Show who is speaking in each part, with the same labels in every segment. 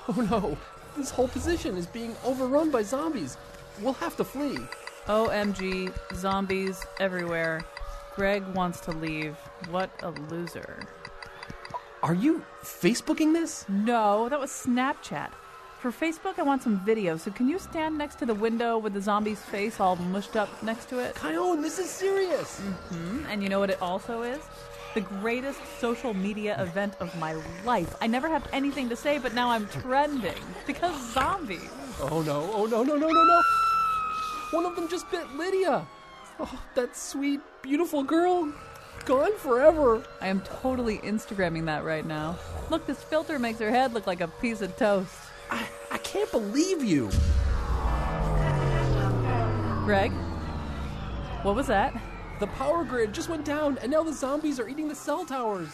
Speaker 1: Oh no, this whole position is being overrun by zombies. We'll have to flee.
Speaker 2: OMG, zombies everywhere. Greg wants to leave. What a loser.
Speaker 1: Are you Facebooking this?
Speaker 2: No, that was Snapchat. For Facebook, I want some video, so can you stand next to the window with the zombie's face all mushed up next to it?
Speaker 1: Kyone, this is serious.
Speaker 2: Mm-hmm. And you know what it also is? The greatest social media event of my life. I never have anything to say, but now I'm trending. Because zombies.
Speaker 1: Oh no. One of them just bit Lydia. Oh, that sweet, beautiful girl. Gone forever.
Speaker 2: I am totally Instagramming that right now. Look, this filter makes her head look like a piece of toast.
Speaker 1: I can't believe you.
Speaker 2: Greg? What was that?
Speaker 1: The power grid just went down, and now the zombies are eating the cell towers.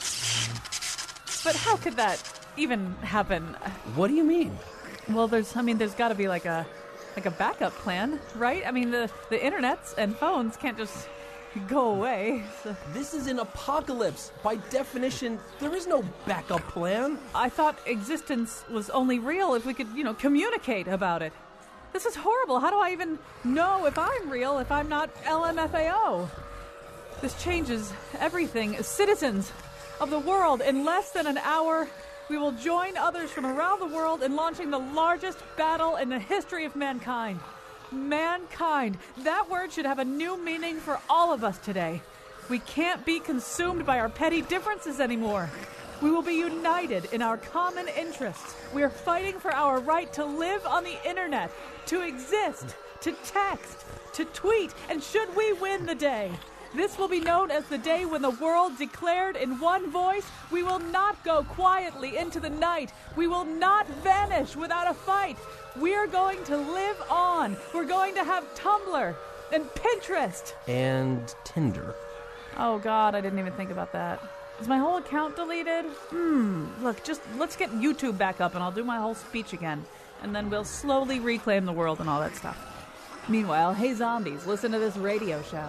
Speaker 2: But how could that even happen?
Speaker 1: What do you mean?
Speaker 2: Well, there's got to be like a backup plan, right? I mean, the internets and phones can't just go away. So.
Speaker 1: This is an apocalypse. By definition, there is no backup plan.
Speaker 2: I thought existence was only real if we could, communicate about it. This is horrible. How do I even know if I'm real if I'm not LMFAO? This changes everything. As citizens of the world, in less than an hour, we will join others from around the world in launching the largest battle in the history of mankind. Mankind. That word should have a new meaning for all of us today. We can't be consumed by our petty differences anymore. We will be united in our common interests. We are fighting for our right to live on the internet, to exist, to text, to tweet, and should we win the day, this will be known as the day when the world declared in one voice, we will not go quietly into the night. We will not vanish without a fight. We are going to live on. We're going to have Tumblr and Pinterest.
Speaker 1: And Tinder.
Speaker 2: Oh, God, I didn't even think about that. Is my whole account deleted? Look, just let's get YouTube back up and I'll do my whole speech again. And then we'll slowly reclaim the world and all that stuff. Meanwhile, hey zombies, listen to this radio show.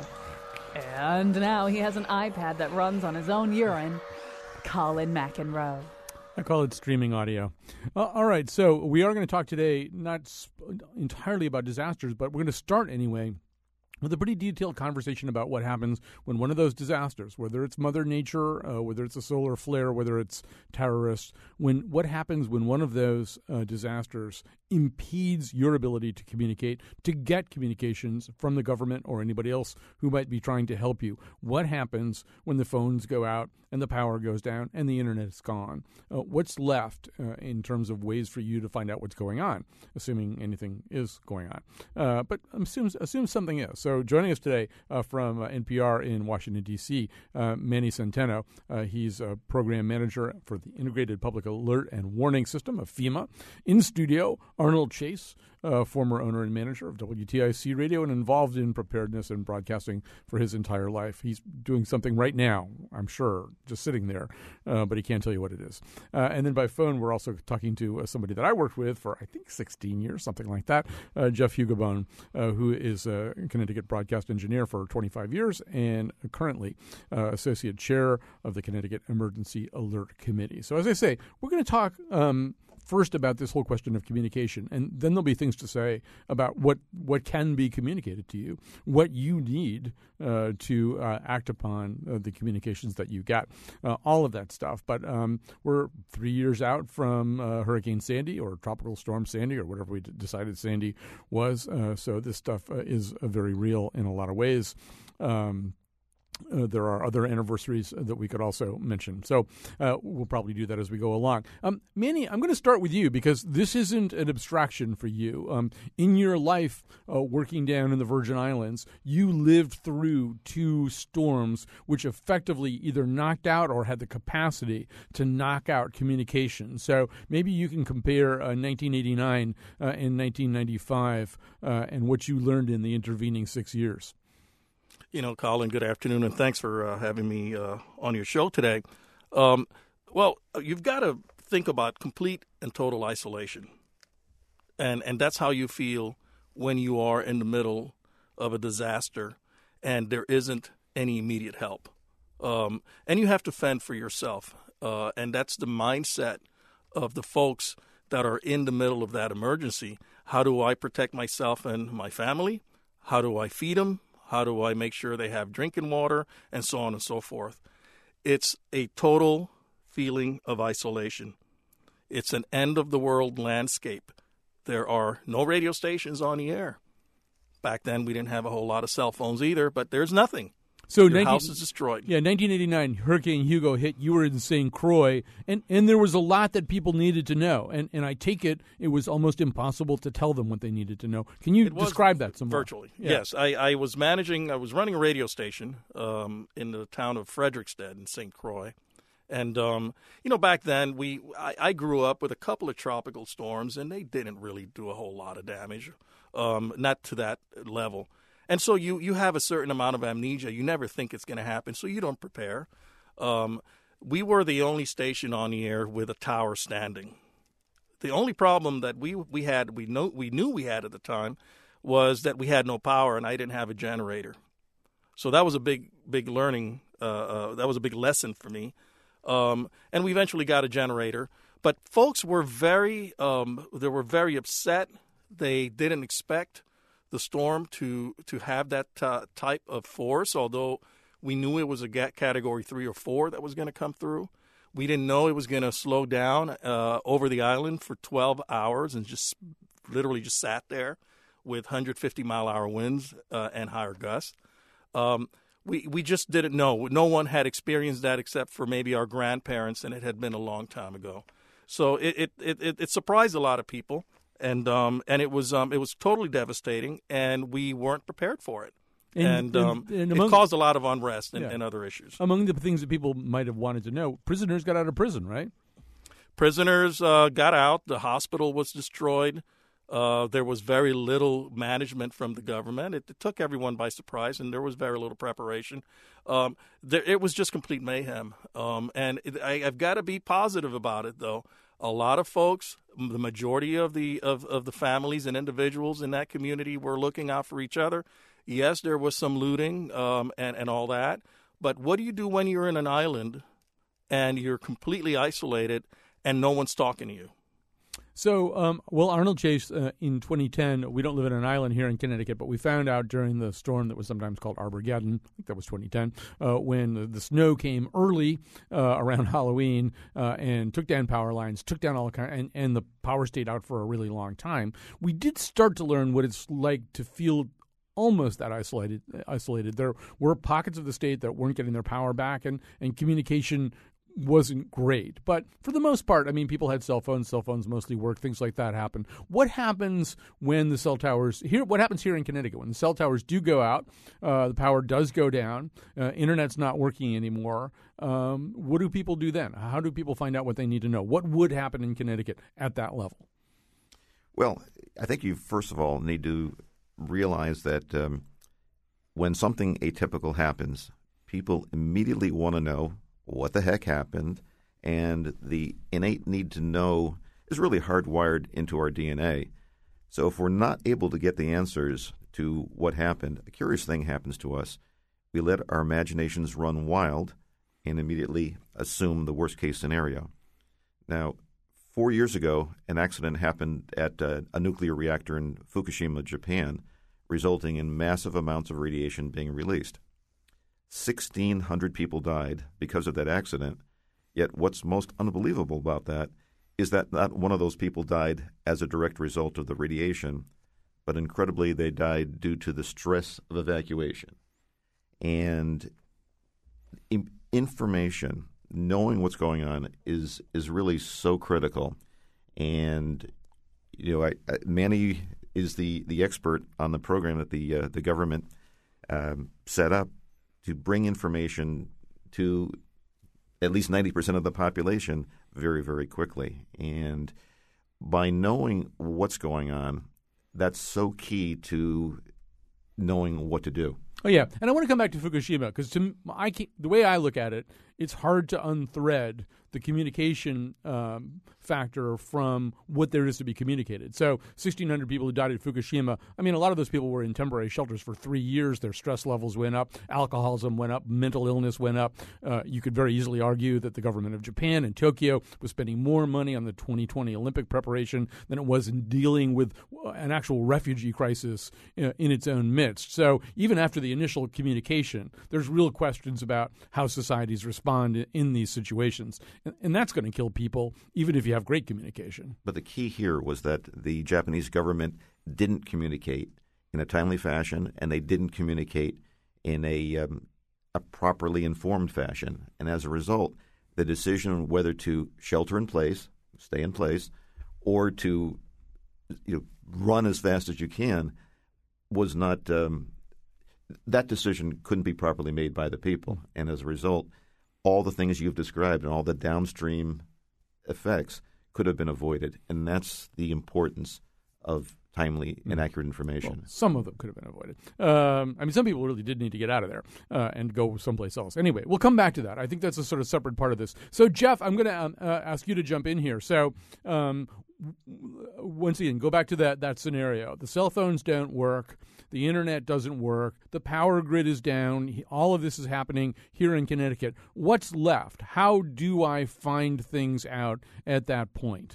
Speaker 2: And now he has an iPad that runs on his own urine. Colin McEnroe.
Speaker 3: I call it streaming audio. All right, so we are going to talk today not entirely about disasters, but we're going to start anyway with a pretty detailed conversation about what happens when one of those disasters, whether it's Mother Nature, whether it's a solar flare, whether it's terrorists, what happens when one of those disasters impedes your ability to communicate, to get communications from the government or anybody else who might be trying to help you. What happens when the phones go out and the power goes down and the internet is gone? What's left in terms of ways for you to find out what's going on, assuming anything is going on? But assume something is. So joining us today from NPR in Washington, D.C., Manny Centeno. He's a program manager for the Integrated Public Alert and Warning System of FEMA. In studio, Arnold Chase, former owner and manager of WTIC Radio and involved in preparedness and broadcasting for his entire life. He's doing something right now, I'm sure, just sitting there, but he can't tell you what it is. And then by phone, we're also talking to somebody that I worked with for, I think, 16 years, something like that, Jeff Hugabone, who is a Connecticut broadcast engineer for 25 years and currently associate chair of the Connecticut Emergency Alert Committee. So as I say, we're going to talk first about this whole question of communication, and then there'll be things to say about what can be communicated to you, what you need to act upon the communications that you get, all of that stuff. But we're 3 years out from Hurricane Sandy or Tropical Storm Sandy or whatever we decided Sandy was. So this stuff is very real in a lot of ways. There are other anniversaries that we could also mention. So we'll probably do that as we go along. Manny, I'm going to start with you because this isn't an abstraction for you. In your life working down in the Virgin Islands, you lived through two storms which effectively either knocked out or had the capacity to knock out communication. So maybe you can compare 1989 and 1995 and what you learned in the intervening 6 years.
Speaker 4: Colin, good afternoon, and thanks for having me on your show today. Well, you've got to think about complete and total isolation, and that's how you feel when you are in the middle of a disaster and there isn't any immediate help. And you have to fend for yourself, and that's the mindset of the folks that are in the middle of that emergency. How do I protect myself and my family? How do I feed them? How do I make sure they have drinking water? And so on and so forth. It's a total feeling of isolation. It's an end-of-the-world landscape. There are no radio stations on the air. Back then, we didn't have a whole lot of cell phones either, but there's nothing.
Speaker 3: So
Speaker 4: Your house is destroyed.
Speaker 3: Yeah, 1989, Hurricane Hugo hit. You were in St. Croix, and there was a lot that people needed to know. And I take it was almost impossible to tell them what they needed to know. Can you describe that some more?
Speaker 4: Virtually, yeah. Yes. I was running a radio station in the town of Frederickstead in St. Croix. And, back then, I grew up with a couple of tropical storms, and they didn't really do a whole lot of damage, not to that level. And so you have a certain amount of amnesia. You never think it's going to happen, so you don't prepare. We were the only station on the air with a tower standing. The only problem that we knew we had at the time was that we had no power, and I didn't have a generator. So that was a big learning. That was a big lesson for me. And we eventually got a generator. But folks were very upset. They didn't expect the storm to have that type of force, although we knew it was a Category 3 or 4 that was going to come through. We didn't know it was going to slow down over the island for 12 hours and just literally just sat there with 150-mile-an-hour winds and higher gusts. We just didn't know. No one had experienced that except for maybe our grandparents, and it had been a long time ago. So it surprised a lot of people. And it was totally devastating, and we weren't prepared for it, and it caused a lot of unrest and other issues.
Speaker 3: Among the things that people might have wanted to know, prisoners got out of prison, right?
Speaker 4: Prisoners got out. The hospital was destroyed. There was very little management from the government. It took everyone by surprise, and there was very little preparation. It was just complete mayhem. I've got to be positive about it, though. A lot of folks, the majority of the families and individuals in that community were looking out for each other. Yes, there was some looting and all that. But what do you do when you're in an island and you're completely isolated and no one's talking to you?
Speaker 3: So, Arnold Chase, in 2010, we don't live in an island here in Connecticut, but we found out during the storm that was sometimes called Armageddon, I think that was 2010, when the snow came early around Halloween and took down power lines, took down all the kind, and the power stayed out for a really long time. We did start to learn what it's like to feel almost that isolated. There were pockets of the state that weren't getting their power back, and communication wasn't great. But for the most part, I mean, people had cell phones. Cell phones mostly work. Things like that happen. What happens when the cell towers here? What happens here in Connecticut when the cell towers do go out? The power does go down. Internet's not working anymore. What do people do then? How do people find out what they need to know? What would happen in Connecticut at that level?
Speaker 5: Well, I think you first of all need to realize that when something atypical happens, people immediately want to know what the heck happened, and the innate need to know is really hardwired into our DNA. So if we're not able to get the answers to what happened, a curious thing happens to us. We let our imaginations run wild and immediately assume the worst-case scenario. Now, 4 years ago, an accident happened at a nuclear reactor in Fukushima, Japan, resulting in massive amounts of radiation being released. 1,600 people died because of that accident, yet what's most unbelievable about that is that not one of those people died as a direct result of the radiation, but incredibly they died due to the stress of evacuation. And information, knowing what's going on, is really so critical. And Manny is the expert on the program that the government set up to bring information to at least 90% of the population very, very quickly. And by knowing what's going on, that's so key to knowing what to do.
Speaker 3: Oh, yeah. And I want to come back to Fukushima because the way I look at it it's hard to unthread the communication factor from what there is to be communicated. So 1,600 people who died at Fukushima, I mean, a lot of those people were in temporary shelters for 3 years. Their stress levels went up, alcoholism went up, mental illness went up. You could very easily argue that the government of Japan and Tokyo was spending more money on the 2020 Olympic preparation than it was in dealing with an actual refugee crisis in its own midst. So even after the initial communication, there's real questions about how societies respond in these situations. And that's going to kill people, even if you have great communication.
Speaker 5: But the key here was that the Japanese government didn't communicate in a timely fashion, and they didn't communicate in a properly informed fashion. And as a result, the decision whether to shelter in place, stay in place, or to run as fast as you can was not that decision couldn't be properly made by the people. And as a result, all the things you've described and all the downstream effects could have been avoided. And that's the importance of timely and accurate information.
Speaker 3: Well, some of them could have been avoided. I mean, some people really did need to get out of there and go someplace else. Anyway, we'll come back to that. I think that's a sort of separate part of this. So, Jeff, I'm going to ask you to jump in here. So, once again, go back to that scenario. The cell phones don't work. The internet doesn't work. The power grid is down. All of this is happening here in Connecticut. What's left? How do I find things out at that point?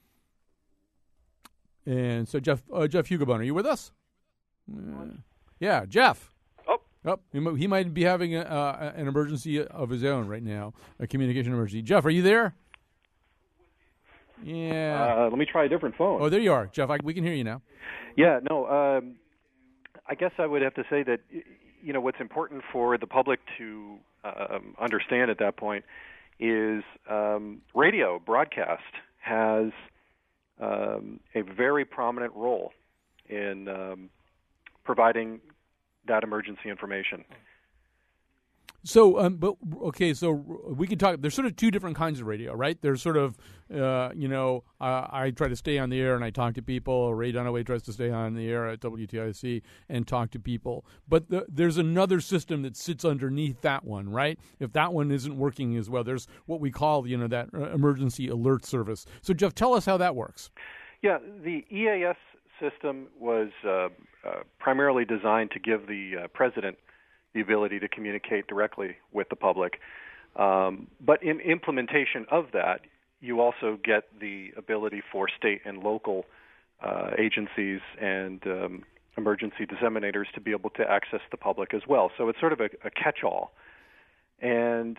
Speaker 3: And so, Jeff Hugabone, are you with us? Yeah, Jeff. Oh, he might be having an emergency of his own right now, a communication emergency. Jeff, are you there? Yeah.
Speaker 6: Let me try a different phone.
Speaker 3: Oh, there you are, Jeff. We can hear you now.
Speaker 6: Yeah, no, I guess I would have to say that, what's important for the public to understand at that point is radio broadcast has a very prominent role in providing that emergency information.
Speaker 3: So, so we can talk. There's sort of two different kinds of radio, right? There's sort of, I try to stay on the air and I talk to people. Ray Dunaway tries to stay on the air at WTIC and talk to people. But there's another system that sits underneath that one, right? If that one isn't working as well, there's what we call, that emergency alert service. So, Jeff, tell us how that works.
Speaker 6: Yeah, the EAS system was primarily designed to give the president the ability to communicate directly with the public. But in implementation of that, you also get the ability for state and local agencies and emergency disseminators to be able to access the public as well. So it's sort of a catch-all. And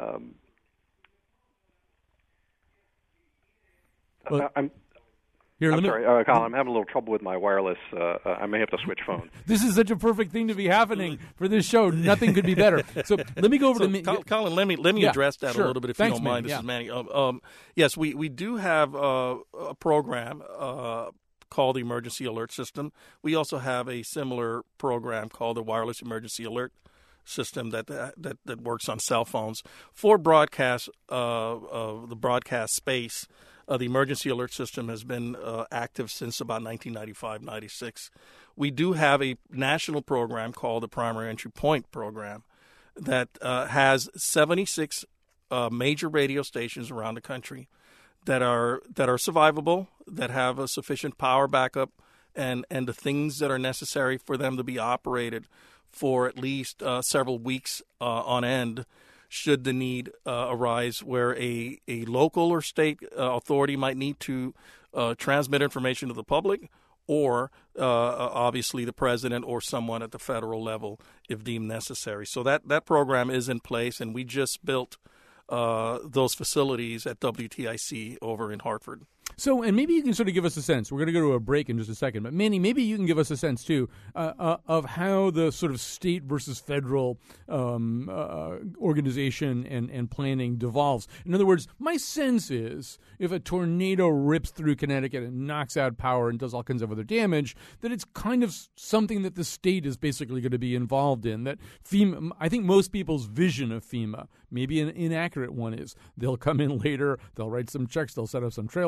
Speaker 6: I'm sorry, Colin, I'm having a little trouble with my wireless. I may have to switch phones.
Speaker 3: This is such a perfect thing to be happening for this show. Nothing could be better. So let me go over to
Speaker 4: Colin, let me address that a little bit, if
Speaker 3: Thanks,
Speaker 4: you don't mind. This is Manny. Yes, we do have a program called the Emergency Alert System. We also have a similar program called the Wireless Emergency Alert System that works on cell phones for broadcast the broadcast space. The emergency alert system has been active since about 1995-96. We do have a national program called the Primary Entry Point Program that has 76 major radio stations around the country that are survivable, that have a sufficient power backup, and the things that are necessary for them to be operated for at least several weeks on end, should the need arise where a local or state authority might need to transmit information to the public, or obviously the president or someone at the federal level if deemed necessary. So that program is in place, and we just built those facilities at WTIC over in Hartford.
Speaker 3: So, and maybe you can sort of give us a sense. We're going to go to a break in just a second. But, Manny, maybe you can give us a sense, too, of how the sort of state versus federal organization and planning devolves. In other words, my sense is if a tornado rips through Connecticut and knocks out power and does all kinds of other damage, that it's kind of something that the state is basically going to be involved in. That FEMA, I think most people's vision of FEMA, maybe an inaccurate one, is they'll come in later, they'll write some checks, they'll set up some trailers, they'll try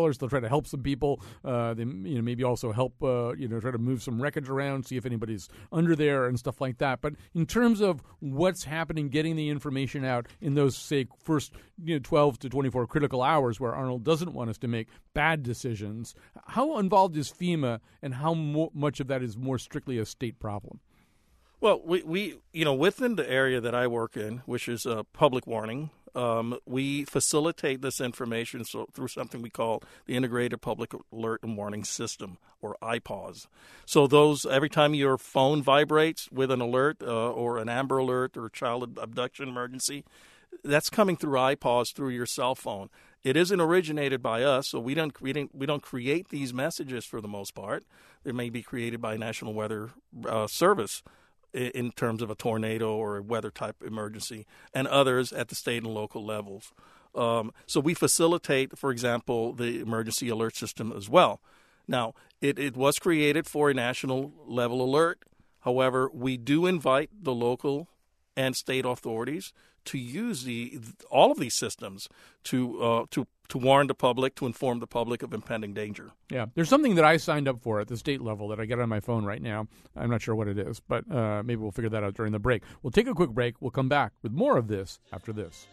Speaker 3: to help some people. They maybe also help try to move some wreckage around, see if anybody's under there and stuff like that. But in terms of what's happening, getting the information out in those, say, first 12 to 24 critical hours where Arnold doesn't want us to make bad decisions, how involved is FEMA, and how much of that is more strictly a state problem?
Speaker 4: Well, we within the area that I work in, which is public warning, we facilitate this information through something we call the Integrated Public Alert and Warning System, or IPAWS. So every time your phone vibrates with an alert or an Amber Alert or child abduction emergency, that's coming through IPAWS through your cell phone. It isn't originated by us, so we don't create these messages for the most part. They may be created by National Weather Service in terms of a tornado or a weather type emergency, and others at the state and local levels. So we facilitate, for example, the emergency alert system as well. Now, it was created for a national level alert. However, we do invite the local and state authorities to use all of these systems to warn the public, to inform the public of impending danger.
Speaker 3: Yeah, there's something that I signed up for at the state level that I get on my phone right now. I'm not sure what it is, but maybe we'll figure that out during the break. We'll take a quick break. We'll come back with more of this after this.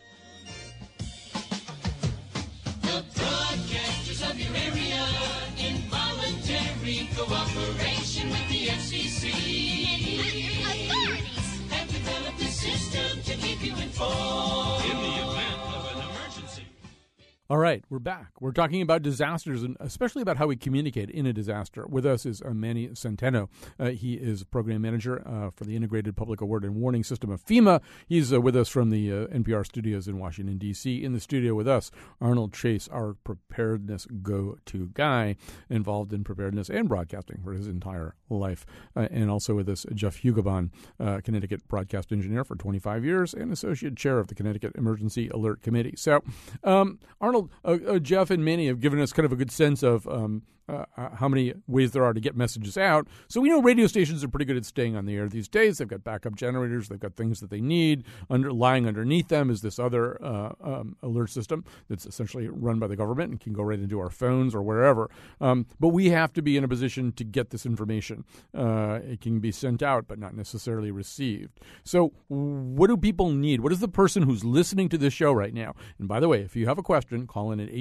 Speaker 7: The broadcasters of your area in voluntary cooperation with the FCC have developed a system to keep you informed in the event of an emergency.
Speaker 3: All right, we're back. We're talking about disasters, and especially about how we communicate in a disaster. With us is Manny Centeno. He is program manager for the Integrated Public Alert and Warning System of FEMA. He's with us from the NPR studios in Washington, D.C. In the studio with us, Arnold Chase, our preparedness go-to guy, involved in preparedness and broadcasting for his entire life. And also with us, Jeff Hugoban, Connecticut broadcast engineer for 25 years and associate chair of the Connecticut Emergency Alert Committee. So, Arnold, Jeff and Manny have given us kind of a good sense of how many ways there are to get messages out. So we know radio stations are pretty good at staying on the air these days. They've got backup generators. They've got things that they need. Lying underneath them is this other alert system that's essentially run by the government and can go right into our phones or wherever. But we have to be in a position to get this information. It can be sent out, but not necessarily received. So what do people need? What is the person who's listening to this show right now? And by the way, if you have a question, call in at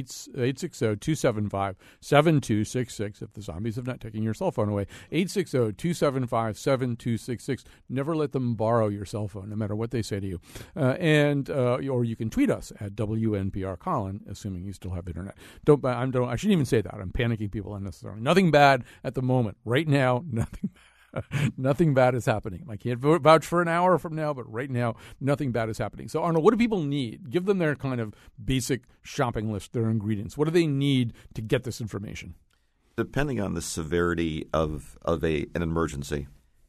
Speaker 3: 860-275-7266 if the zombies have not taken your cell phone away. 860-275-7266. Never let them borrow your cell phone, no matter what they say to you. Or you can tweet us at WNPR Colin, assuming you still have internet. I shouldn't even say that. I'm panicking people unnecessarily. Nothing bad at the moment. Right now, nothing bad is happening. I can't vouch for an hour from now, but right now, nothing bad is happening. So, Arnold, what do people need? Give them their kind of basic shopping list, their ingredients. What do they need to get this information?
Speaker 5: Depending on the severity of an emergency,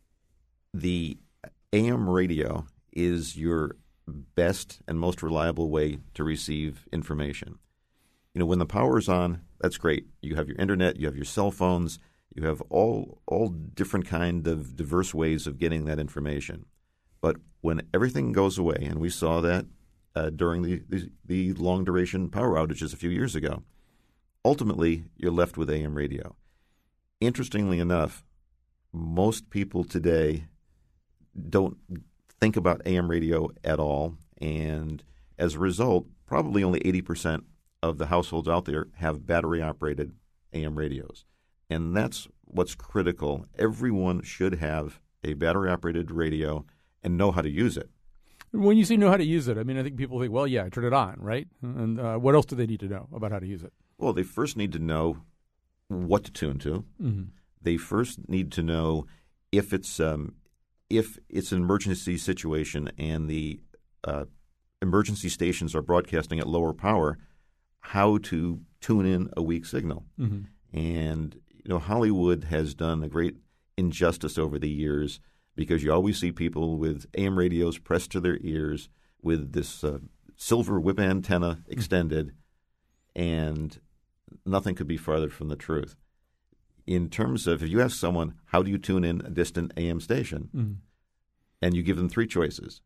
Speaker 5: the AM radio is your best and most reliable way to receive information. When the power's on, that's great. You have your internet, you have your cell phones, you have all different kind of diverse ways of getting that information. But when everything goes away, and we saw that during the long-duration power outages a few years ago, ultimately you're left with AM radio. Interestingly enough, most people today don't think about AM radio at all, and as a result, probably only 80% of the households out there have battery-operated AM radios. And that's what's critical. Everyone should have a battery-operated radio and know how to use it.
Speaker 3: When you say know how to use it, I think people think, well, yeah, I turn it on, right? And what else do they need to know about how to use it?
Speaker 5: Well, they first need to know what to tune to. Mm-hmm. They first need to know if it's an emergency situation and the emergency stations are broadcasting at lower power, how to tune in a weak signal. Mm-hmm. And Hollywood has done a great injustice over the years because you always see people with AM radios pressed to their ears with this silver whip antenna extended, and nothing could be farther from the truth. In terms of, if you ask someone, how do you tune in a distant AM station, mm-hmm. and you give them three choices.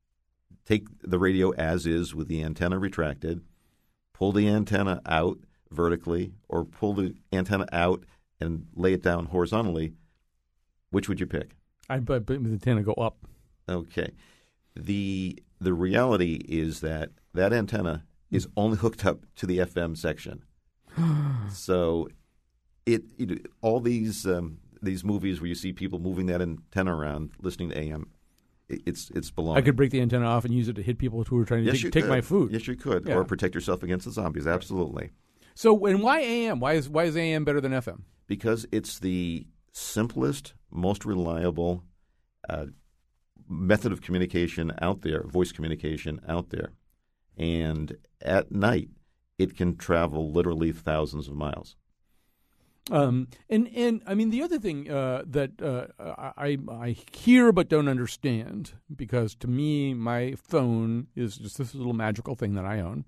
Speaker 5: Take the radio as is with the antenna retracted, pull the antenna out vertically or pull the antenna out and lay it down horizontally, which would you pick?
Speaker 3: I'd put the antenna go up.
Speaker 5: Okay. The reality is that antenna is only hooked up to the FM section. So all these movies where you see people moving that antenna around, listening to AM, it's baloney.
Speaker 3: I could break the antenna off and use it to hit people who are trying to take my food.
Speaker 5: Yes, you could,
Speaker 3: Yeah.
Speaker 5: or protect yourself against the zombies. Absolutely.
Speaker 3: So, and why AM? Why is AM better than FM?
Speaker 5: Because it's the simplest, most reliable method of communication out there, voice communication out there. And at night, it can travel literally thousands of miles.
Speaker 3: And I mean the other thing that I hear but don't understand, because to me my phone is just this little magical thing that I own,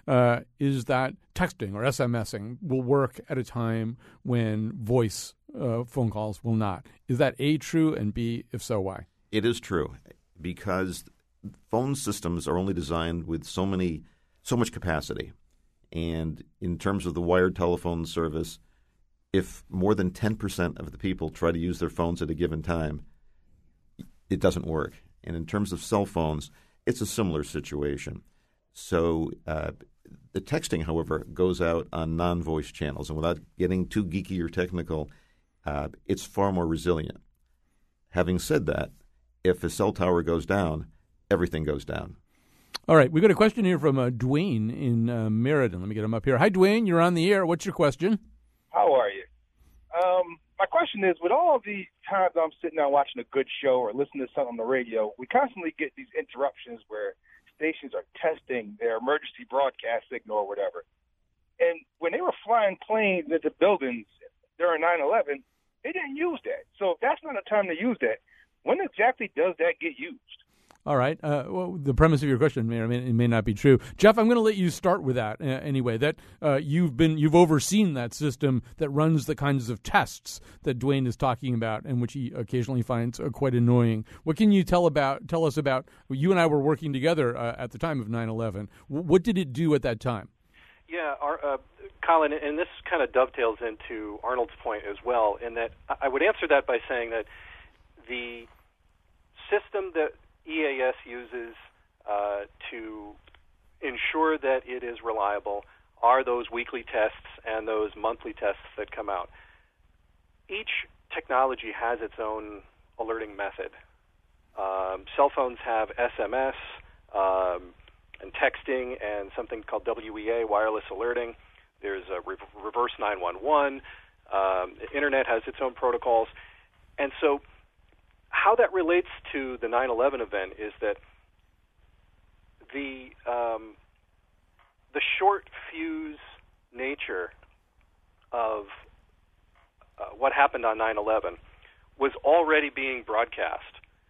Speaker 3: is that texting or SMSing will work at a time when voice phone calls will not. Is that A, true, and B, if so, why?
Speaker 5: It is true, because phone systems are only designed with so much capacity. And in terms of the wired telephone service, if more than 10% of the people try to use their phones at a given time, it doesn't work. And in terms of cell phones, it's a similar situation. So the texting, however, goes out on non-voice channels. And without getting too geeky or technical, it's far more resilient. Having said that, if a cell tower goes down, everything goes down.
Speaker 3: All right, we got a question here from Dwayne in Meriden. Let me get him up here. Hi, Dwayne. You're on the air. What's your question?
Speaker 8: How are you? My question is, with all the times I'm sitting down watching a good show or listening to something on the radio, we constantly get these interruptions where stations are testing their emergency broadcast signal or whatever. And when they were flying planes into buildings during 9/11, they didn't use that. So if that's not a time to use that, when exactly does that get used?
Speaker 3: All right. Well, the premise of your question may not be true. Jeff, I'm going to let you start with that anyway. That you've overseen that system that runs the kinds of tests that Dwayne is talking about, and which he occasionally finds quite annoying. What can you tell us about? You and I were working together at the time of 9/11. What did it do at that time?
Speaker 6: Yeah, Colin, and this kind of dovetails into Arnold's point as well, in that I would answer that by saying that the system that EAS uses to ensure that it is reliable are those weekly tests and those monthly tests that come out. Each technology has its own alerting method. Cell phones have SMS and texting and something called WEA, wireless alerting. There's a reverse 911. The Internet has its own protocols. And so how that relates to the 9/11 event is that the short fuse nature of what happened on 9/11 was already being broadcast.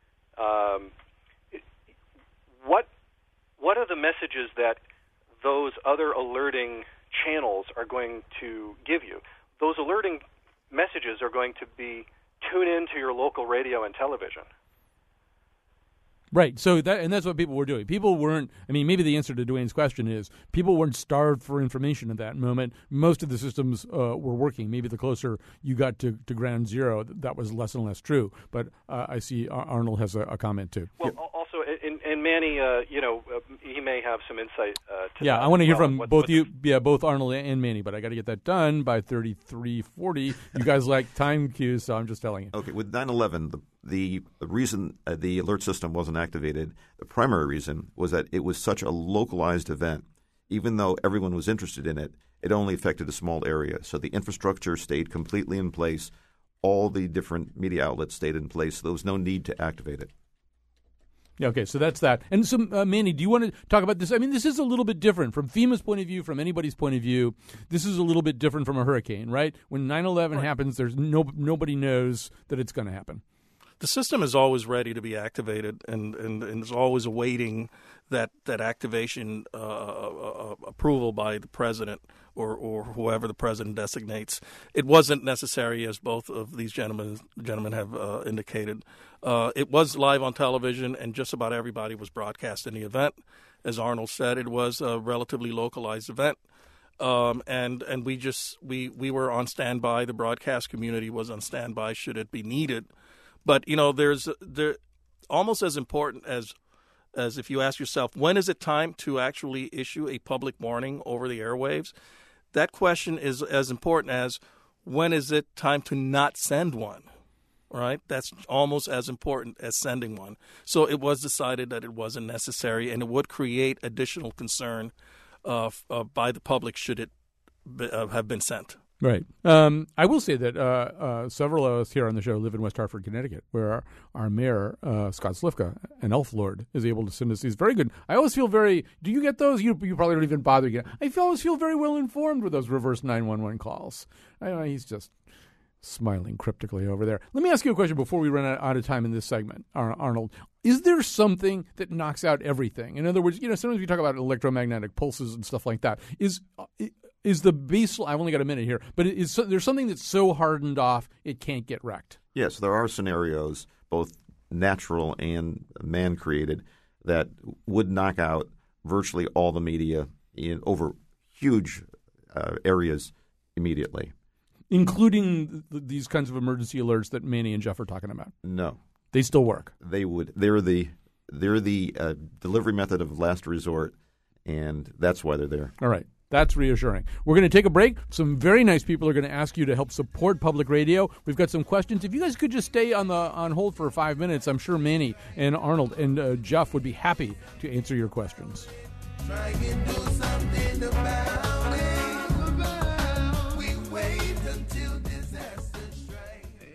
Speaker 6: What are the messages that those other alerting channels are going to give you? Those alerting messages are going to be tune in to your local radio and television.
Speaker 3: Right. So that's what people were doing. People weren't. I mean, maybe the answer to Dwayne's question is people weren't starved for information at that moment. Most of the systems were working. Maybe the closer you got to ground zero, that was less and less true. But I see Arnold has a comment too.
Speaker 6: Well, also, and Manny, he may have some insight. To
Speaker 3: Yeah,
Speaker 6: that
Speaker 3: I want to hear
Speaker 6: as well.
Speaker 3: from both you. Yeah, both Arnold and Manny. But I got to get that done by 33:40. You guys like time cues, so I'm just telling you.
Speaker 5: Okay, with 9/11, the reason the alert system wasn't activated, the primary reason was that it was such a localized event. Even though everyone was interested in it, it only affected a small area. So the infrastructure stayed completely in place. All the different media outlets stayed in place. So there was no need to activate it.
Speaker 3: Yeah, okay, so that's that. And so, Manny, do you want to talk about this? I mean, this is a little bit different from FEMA's point of view, from anybody's point of view. This is a little bit different from a hurricane, right? When 9/11 happens, there's nobody knows that it's going to happen.
Speaker 4: The system is always ready to be activated, and is always awaiting that activation approval by the president or whoever the president designates. It wasn't necessary, as both of these gentlemen have indicated. It was live on television, and just about everybody was broadcasting the event. As Arnold said, it was a relatively localized event. and we were on standby. The broadcast community was on standby should it be needed. But there's almost as important as if you ask yourself, when is it time to actually issue a public warning over the airwaves? That question is as important as when is it time to not send one, right? That's almost as important as sending one. So it was decided that it wasn't necessary, and it would create additional concern by the public should it have been sent.
Speaker 3: Right. I will say that several of us here on the show live in West Hartford, Connecticut, where our mayor, Scott Slifka, an elf lord, is able to send us these very good. I always feel very. Do you get those? You probably don't even bother getting. I always feel very well informed with those reverse 911 calls. He's just smiling cryptically over there. Let me ask you a question before we run out of time in this segment, Arnold. Is there something that knocks out everything? In other words, sometimes we talk about electromagnetic pulses and stuff like that. Is the base? I've only got a minute here, but there's something that's so hardened off it can't get wrecked?
Speaker 5: Yes, there are scenarios, both natural and man-created, that would knock out virtually all the media over huge areas immediately.
Speaker 3: Including these kinds of emergency alerts that Manny and Jeff are talking about?
Speaker 5: No.
Speaker 3: They still work?
Speaker 5: They would. They're the delivery method of last resort, and that's why they're there.
Speaker 3: All right. That's reassuring. We're going to take a break. Some very nice people are going to ask you to help support public radio. We've got some questions. If you guys could just stay on hold for 5 minutes, I'm sure Manny and Arnold and Jeff would be happy to answer your questions.
Speaker 7: Try and do something about it. We wait until disaster strikes.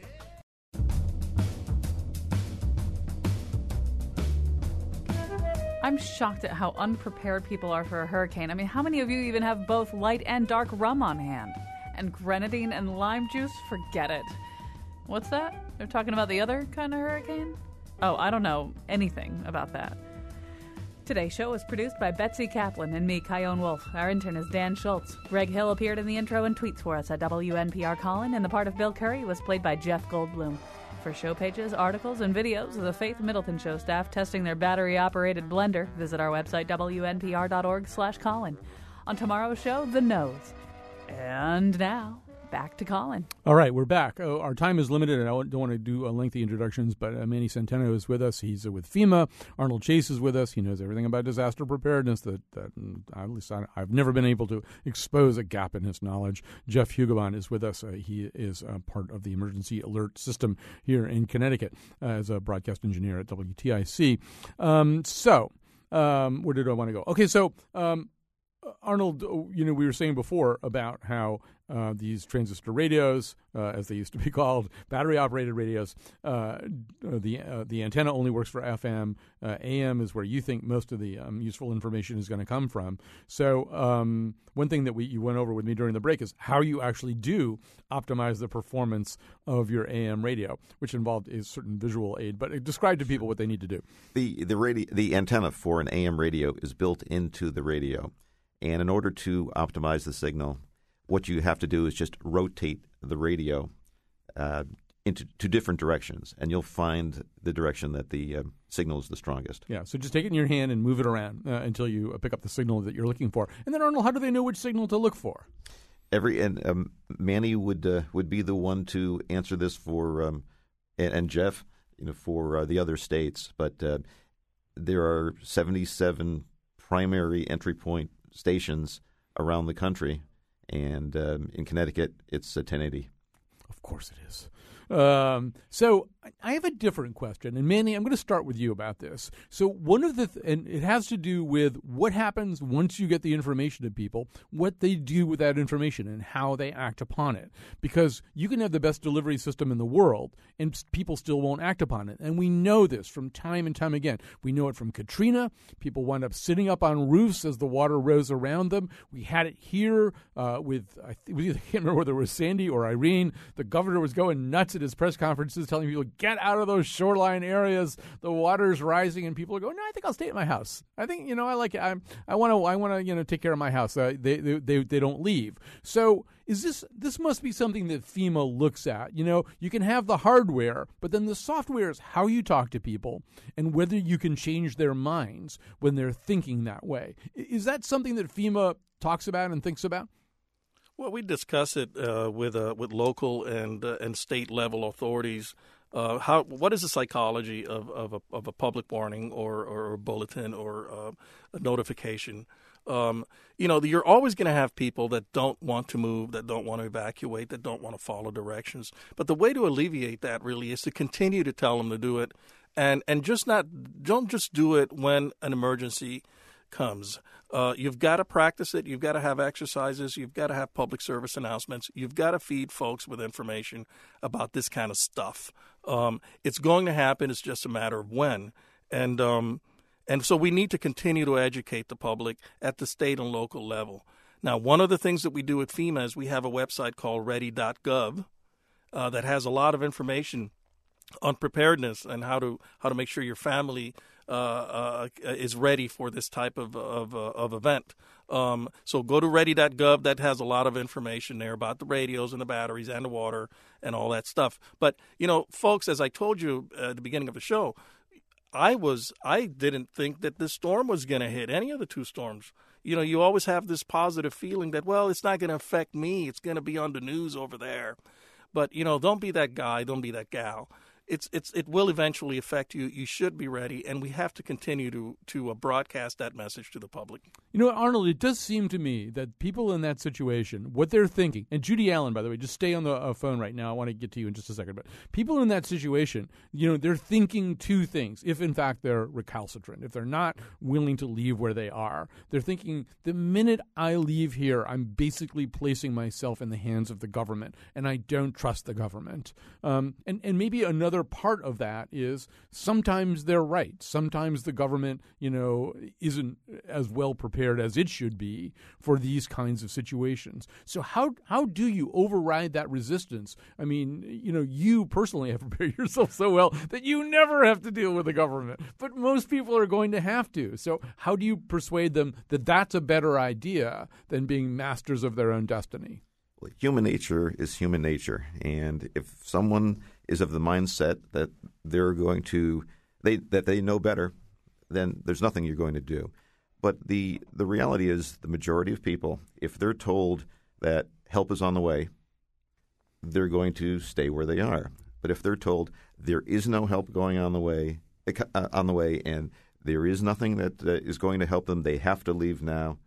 Speaker 2: I'm shocked at how unprepared people are for a hurricane. I mean, how many of you even have both light and dark rum on hand? And grenadine and lime juice? Forget it. What's that? They're talking about the other kind of hurricane? Oh, I don't know anything about that. Today's show was produced by Betsy Kaplan and me, Kyone Wolf. Our intern is Dan Schultz. Greg Hill appeared in the intro and tweets for us at WNPR Colin, and the part of Bill Curry was played by Jeff Goldblum. For show pages, articles, and videos of the Faith Middleton Show staff testing their battery-operated blender, visit our website, WNPR.org/Colin. On tomorrow's show, The Nose. And now, back to Colin.
Speaker 3: All right, we're back. Our time is limited, and I don't want to do lengthy introductions, but Manny Centeno is with us. He's with FEMA. Arnold Chase is with us. He knows everything about disaster preparedness that at least I've never been able to expose a gap in his knowledge. Jeff Hugebon is with us. He is part of the emergency alert system here in Connecticut as a broadcast engineer at WTIC. Where did I want to go? Okay, so Arnold, we were saying before about how these transistor radios, as they used to be called, battery-operated radios, the antenna only works for FM. AM is where you think most of the useful information is going to come from. So one thing that you went over with me during the break is how you actually do optimize the performance of your AM radio, which involved a certain visual aid. But describe to people what they need to do.
Speaker 5: The antenna for an AM radio is built into the radio. And in order to optimize the signal, what you have to do is just rotate the radio into different directions, and you'll find the direction that the signal is the strongest.
Speaker 3: Yeah, so just take it in your hand and move it around until you pick up the signal that you're looking for. And then, Arnold, how do they know which signal to look for?
Speaker 5: Manny would be the one to answer this for, and Jeff, for the other states. But there are 77 primary entry point stations around the country, and in Connecticut, it's 1080.
Speaker 3: Of course it is. So I have a different question, and Manny, I'm going to start with you about this. So one of the and it has to do with what happens once you get the information to people, what they do with that information, and how they act upon it. Because you can have the best delivery system in the world, and people still won't act upon it. And we know this from time and time again. We know it from Katrina. People wound up sitting up on roofs as the water rose around them. We had it here with I can't remember whether it was Sandy or Irene. The governor was going nuts at his press conferences, telling people, get out of those shoreline areas. The water's rising, and people are going, no, I think I'll stay at my house. I think, I like it. I want to, take care of my house. They don't leave. So this must be something that FEMA looks at. You can have the hardware, but then the software is how you talk to people and whether you can change their minds when they're thinking that way. Is that something that FEMA talks about and thinks about?
Speaker 4: Well, we discuss it with local and state level authorities. What is the psychology of a public warning or a bulletin or a notification? You're always going to have people that don't want to move, that don't want to evacuate, that don't want to follow directions. But the way to alleviate that really is to continue to tell them to do it, and don't just do it when an emergency comes. You've got to practice it. You've got to have exercises. You've got to have public service announcements. You've got to feed folks with information about this kind of stuff. It's going to happen. It's just a matter of when. And so we need to continue to educate the public at the state and local level. Now, one of the things that we do at FEMA is we have a website called ready.gov that has a lot of information on preparedness and how to make sure your family is ready for this type of event. So go to ready.gov. That has a lot of information there about the radios and the batteries and the water and all that stuff. But, folks, as I told you at the beginning of the show, I didn't think that this storm was going to hit any of the two storms. You always have this positive feeling that, well, it's not going to affect me. It's going to be on the news over there. But, don't be that guy. Don't be that gal. It will eventually affect you. You should be ready, and we have to continue to broadcast that message to the public.
Speaker 3: Arnold, it does seem to me that people in that situation, what they're thinking, and Judy Allen, by the way, just stay on the phone right now. I want to get to you in just a second. But people in that situation, they're thinking two things. If, in fact, they're recalcitrant, if they're not willing to leave where they are, they're thinking, the minute I leave here, I'm basically placing myself in the hands of the government, and I don't trust the government. And maybe another part of that is sometimes they're right. Sometimes the government, isn't as well prepared as it should be for these kinds of situations. So how do you override that resistance? I mean, you personally have prepared yourself so well that you never have to deal with the government, but most people are going to have to. So how do you persuade them that that's a better idea than being masters of their own destiny?
Speaker 5: Well, human nature is human nature, and if someone is of the mindset that they're going to that they know better, then there's nothing you're going to do. But the reality is the majority of people, if they're told that help is on the way, they're going to stay where they are. But if they're told there is no help going on the way, and there is nothing that is going to help them, they have to leave now.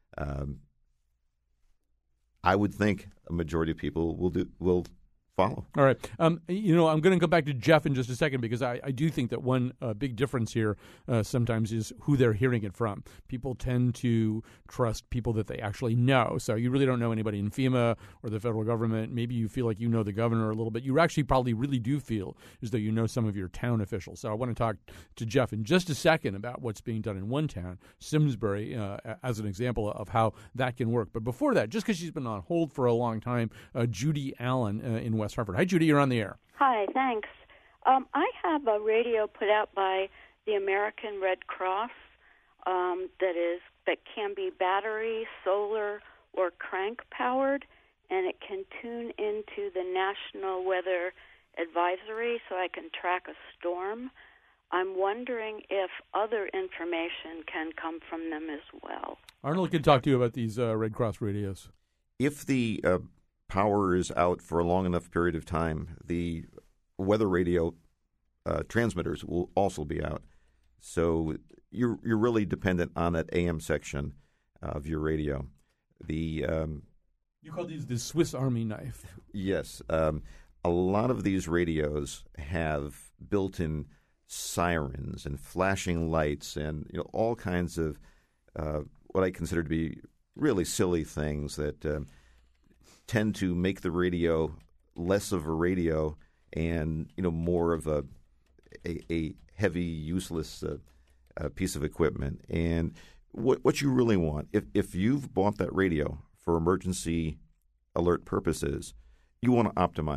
Speaker 5: I would think a majority of people will follow.
Speaker 3: All right. I'm going to come back to Jeff in just a second because I do think that one big difference here sometimes is who they're hearing it from. People tend to trust people that they actually know. So you really don't know anybody in FEMA or the federal government. Maybe you feel like you know the governor a little bit. You actually probably really do feel as though you know some of your town officials. So I want to talk to Jeff in just a second about what's being done in one town, Simsbury, as an example of how that can work. But before that, just because she's been on hold for a long time, Judy Allen in West Hartford. Hi, Judy. You're on the air.
Speaker 9: Hi, thanks. I have a radio put out by the American Red Cross that can be battery, solar, or crank powered, and it can tune into the National Weather Advisory so I can track a storm. I'm wondering if other information can come from them as well.
Speaker 3: Arnold can talk to you about these Red Cross radios.
Speaker 5: If the power is out for a long enough period of time, the weather radio transmitters will also be out. So you're really dependent on that AM section of your radio. You
Speaker 3: call these the Swiss Army knife.
Speaker 5: Yes. A lot of these radios have built-in sirens and flashing lights and all kinds of what I consider to be really silly things that tend to make the radio less of a radio and more of a heavy, useless piece of equipment. And what you really want, if you've bought that radio for emergency alert purposes, you want to optimize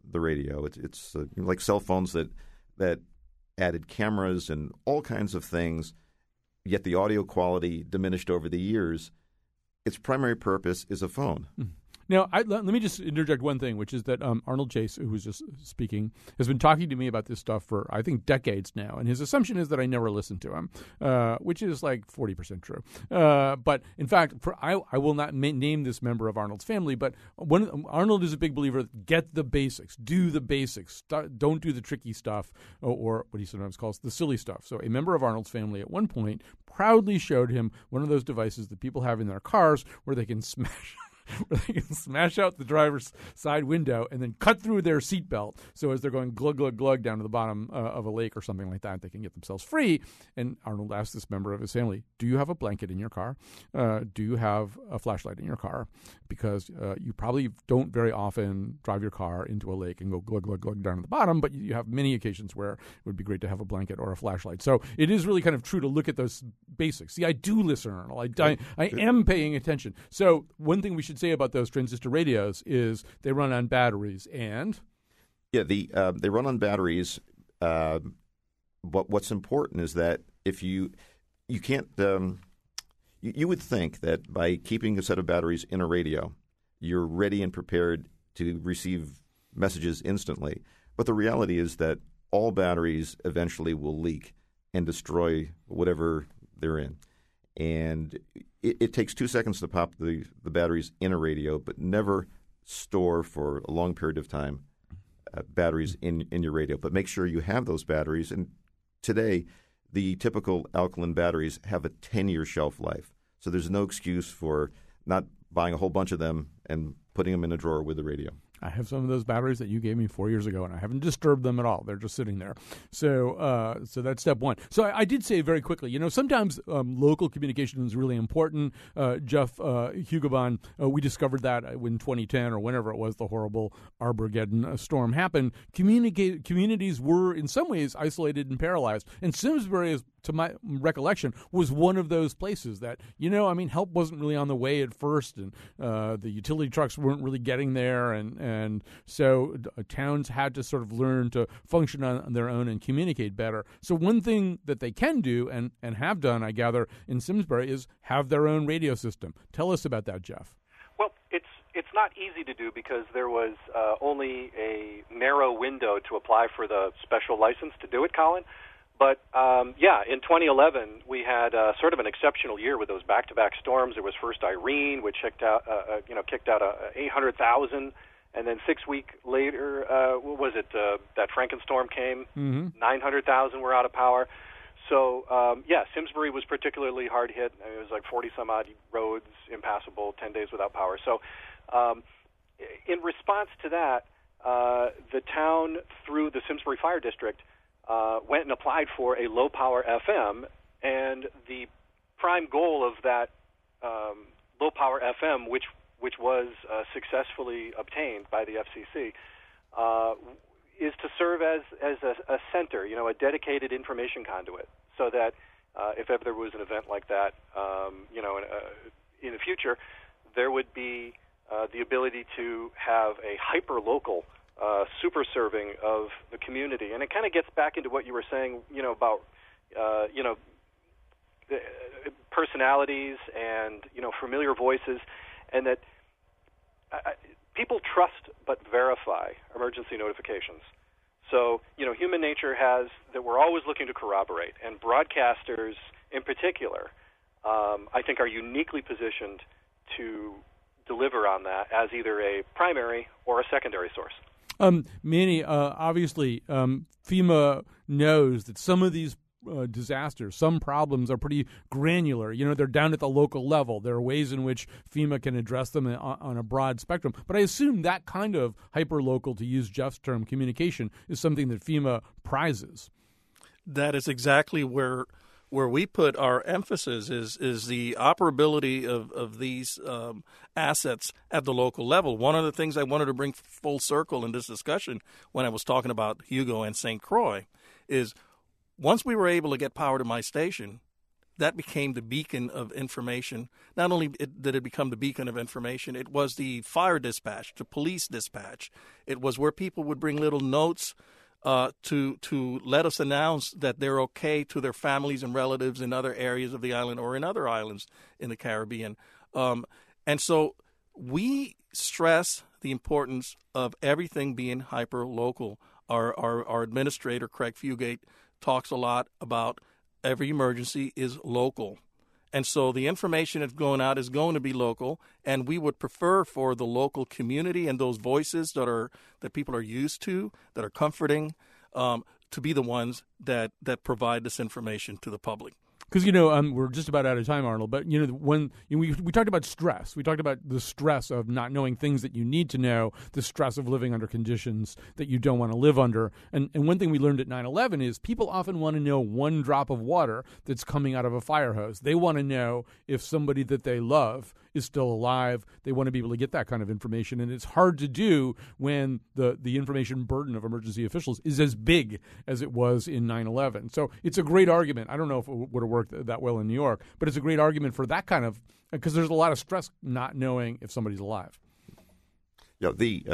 Speaker 5: the radio. It's like cell phones that added cameras and all kinds of things, yet the audio quality diminished over the years. Its primary purpose is a phone.
Speaker 3: Mm. Now, let me just interject one thing, which is that Arnold Chase, who was just speaking, has been talking to me about this stuff for, I think, decades now. And his assumption is that I never listen to him, which is like 40% true. But in fact, I will not name this member of Arnold's family, but Arnold is a big believer, get the basics, do the basics, don't do the tricky stuff or what he sometimes calls the silly stuff. So a member of Arnold's family at one point proudly showed him one of those devices that people have in their cars where they can smash out the driver's side window and then cut through their seatbelt. So as they're going glug, glug, glug down to the bottom of a lake or something like that, they can get themselves free. And Arnold asked this member of his family, do you have a blanket in your car? Do you have a flashlight in your car? Because you probably don't very often drive your car into a lake and go glug, glug, glug down to the bottom, but you have many occasions where it would be great to have a blanket or a flashlight. So it is really kind of true to look at those basics. See, I do listen, Arnold. I am paying attention. So one thing we should say about those transistor radios is they run on batteries and
Speaker 5: they run on batteries. But what's important is that if you can't you would think that by keeping a set of batteries in a radio, you're ready and prepared to receive messages instantly. But the reality is that all batteries eventually will leak and destroy whatever they're in. And it takes 2 seconds to pop the batteries in a radio, but never store for a long period of time batteries in your radio. But make sure you have those batteries. And today, the typical alkaline batteries have a 10-year shelf life. So there's no excuse for not buying a whole bunch of them and putting them in a drawer with the radio.
Speaker 3: I have some of those batteries that you gave me 4 years ago, and I haven't disturbed them at all. They're just sitting there. So that's step one. So I did say very quickly, sometimes local communication is really important. Jeff Hugebon, we discovered that in 2010 or whenever it was the horrible Armageddon storm happened. Communities were in some ways isolated and paralyzed. And Simsbury, to my recollection, was one of those places that, help wasn't really on the way at first, and the utility trucks weren't really getting there, and so towns had to sort of learn to function on their own and communicate better. So one thing that they can do and have done, I gather, in Simsbury is have their own radio system. Tell us about that, Jeff.
Speaker 6: Well, it's not easy to do because there was only a narrow window to apply for the special license to do it, Colin. But, in 2011, we had sort of an exceptional year with those back-to-back storms. There was first Irene, which kicked out 800,000, and then 6 weeks later, that Frankenstorm came, 900,000 were out of power. So, Simsbury was particularly hard hit. It was like 40-some-odd roads impassable, 10 days without power. So, in response to that, the town, through the Simsbury Fire District, went and applied for a low-power FM, and the prime goal of that low-power FM, which was successfully obtained by the FCC, is to serve as a center, a dedicated information conduit, so that if ever there was an event like that, in the future, there would be the ability to have a hyper-local super serving of the community. And it kind of gets back into what you were saying, about, personalities and, familiar voices, and that people trust but verify emergency notifications. So, human nature has that we're always looking to corroborate, and broadcasters in particular, I think, are uniquely positioned to deliver on that as either a primary or a secondary source.
Speaker 3: Manny, obviously, FEMA knows that some of these disasters, some problems are pretty granular. They're down at the local level. There are ways in which FEMA can address them on a broad spectrum. But I assume that kind of hyper-local, to use Jeff's term, communication is something that FEMA prizes.
Speaker 4: That is exactly where we put our emphasis is the operability of these assets at the local level. One of the things I wanted to bring full circle in this discussion when I was talking about Hugo and St. Croix is once we were able to get power to my station, that became the beacon of information. Not only did it become the beacon of information, it was the fire dispatch, the police dispatch. It was where people would bring little notes to let us announce that they're okay to their families and relatives in other areas of the island or in other islands in the Caribbean. And so we stress the importance of everything being hyper-local. Our administrator, Craig Fugate, talks a lot about every emergency is local. And so the information that's going out is going to be local, and we would prefer for the local community and those voices that people are used to, that are comforting, to be the ones that provide this information to the public.
Speaker 3: Because, we're just about out of time, Arnold, but, when we talked about stress, we talked about the stress of not knowing things that you need to know, the stress of living under conditions that you don't want to live under. And one thing we learned at 9/11 is people often want to know one drop of water that's coming out of a fire hose. They want to know if somebody that they love is still alive. They want to be able to get that kind of information. And it's hard to do when the information burden of emergency officials is as big as it was in 9/11. So it's a great argument. I don't know if it would have worked that well in New York, but it's a great argument for that kind of, because there's a lot of stress not knowing if somebody's alive.
Speaker 5: Yeah,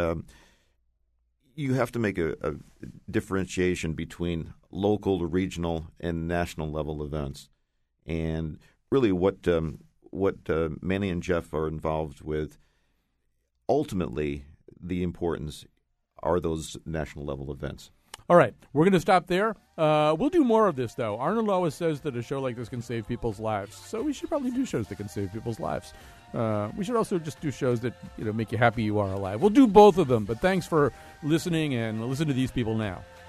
Speaker 5: you have to make a differentiation between local, regional, and national level events. And really what Manny and Jeff are involved with, ultimately the importance are those national level events.
Speaker 3: All right, we're going to stop there. We'll do more of this, though. Arnold always says that a show like this can save people's lives, so we should probably do shows that can save people's lives. We should also just do shows that make you happy you are alive. We'll do both of them, but thanks for listening, and listen to these people now.